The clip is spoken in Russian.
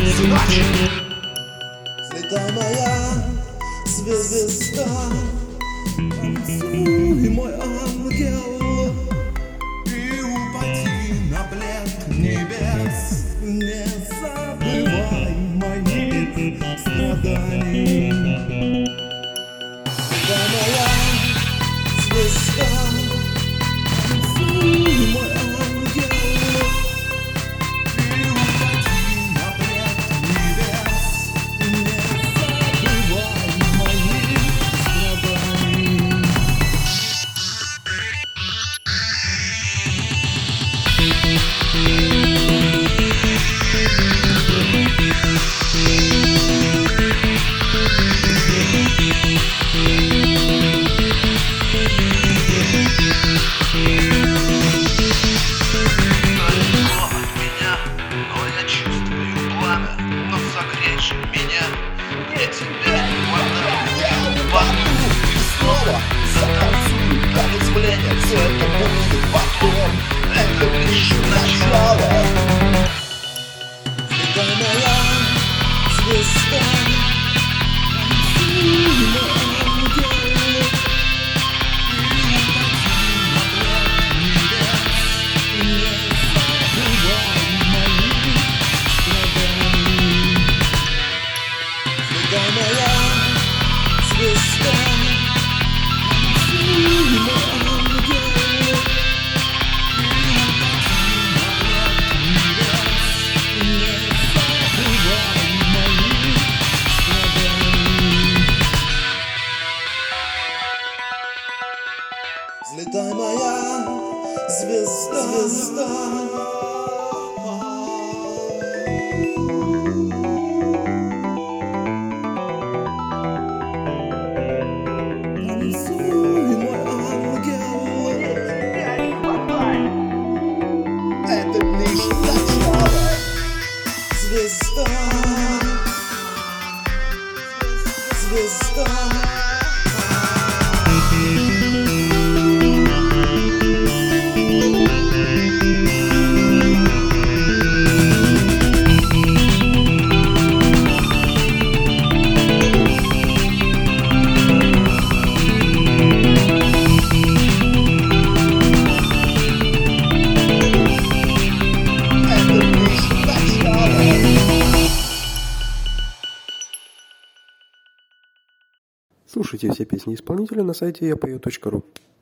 Взлетай, моя звезда, танцуй, мой ангел, и упади на блеск небес. Не забывай моих страданий. Взлетай, моя звезда, танцуй, мой ангел, и упади на блеск небес. Не забывай моих страданий. Но согрей меня, мне тебя не хватает. Потом и снова затанцуй, танец пленниц, это будет потом, это лишь начало. Взлетай, моя звезда, танцуй, мой ангел, и упади на блеск небес. Не забывай моих страданий. Взлетай, моя звезда, танцуй, мой ангел, и упади на блеск небес. Не забывай моих страданий. Взлетай, моя звезда. Танцуй, мой ангел, Тебя не хватает. это лишь начало. Звезда, звезда. Это лишь начало. Слушайте все песни исполнителя на сайте yapою.ru.